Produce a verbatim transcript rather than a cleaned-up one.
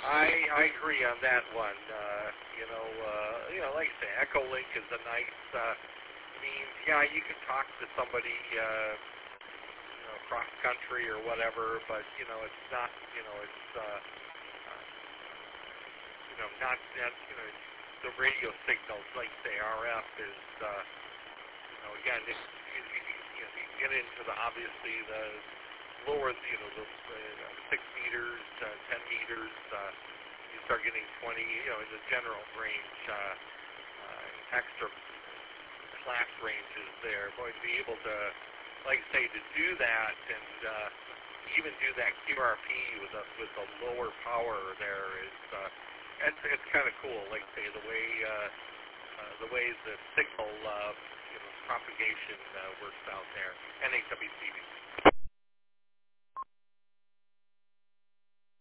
I I agree on that one. Uh, you know, uh, you know, like I say, Echolink is a nice uh, means. Yeah, you can talk to somebody, uh, you know, cross country or whatever, but you know, it's not. You know, it's uh, uh, you know, not that. You know, the radio signals, like say R F, is. Uh, you know, again, it, you, you, you, know, you get into the obviously the lower, you know, the uh, six meters, uh, ten meters. Uh, you start getting twenty, you know, in the general range, uh, uh, extra class ranges there. Boy, to be able to, like I say, to do that and uh, even do that Q R P with a with a lower power there is, uh, it's it's kind of cool. Like I say, the way uh, uh, the way the signal uh, you know propagation uh, works out there. N H W C B.